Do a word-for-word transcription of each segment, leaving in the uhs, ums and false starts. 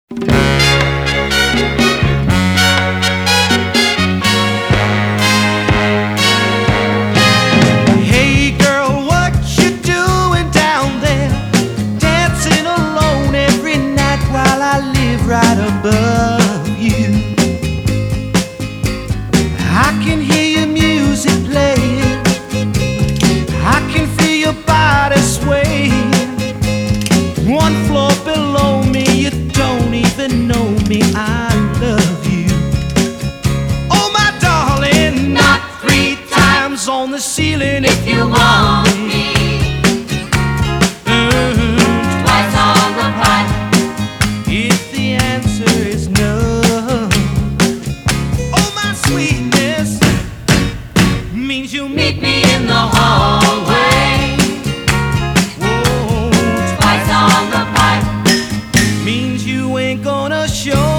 Hey girl, what you doing down there? Dancing alone every night while I live right above you. I can hear your music playing, I can feel your body swaying. One floor below me, you don't even know me, I love you. Oh my darling, not three times on the ceiling if you want me. Mm-hmm. Twice on the pipe if the answer is no. Oh my sweetness means you meet me in the hallway. Whoa. Twice on the pipe means you ain't gonna show.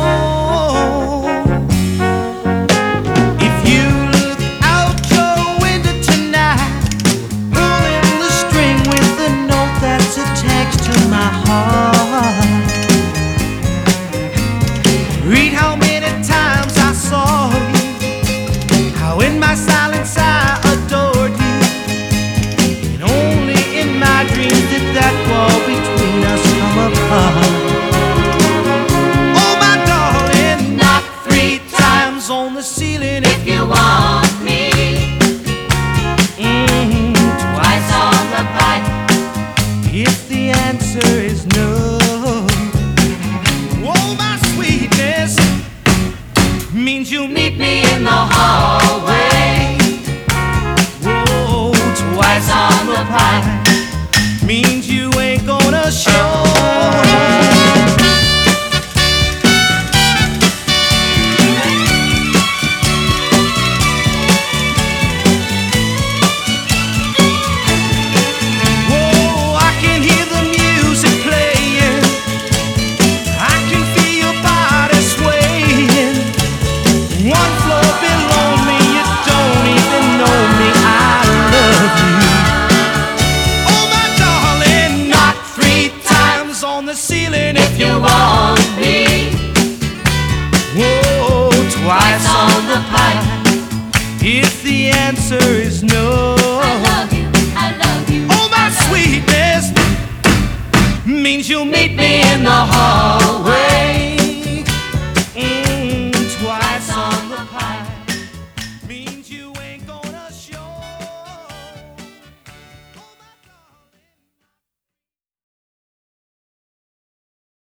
If you look out your window tonight, pulling the string with the note that's attached to my heart. Read how many times I saw you, how in my silence I adored you, and only in my dreams did that wall between us come apart. Oh my darling, knock three times on the ceiling if you want me. Mm-hmm. Twice on the pipe if the answer is no. Oh my sweetness means you meet me in the hallway. Whoa, twice on the pipe means you ain't gonna show. Whoa, I can hear the music playing, I can feel your body swaying. One floor below me, you don't even know me, I love you. Oh my darling, knock three times on the ceiling if you want me. Whoa, twice on the pipe if the answer is no. I love you, I love you. Oh my sweetness means you'll meet me in the hall.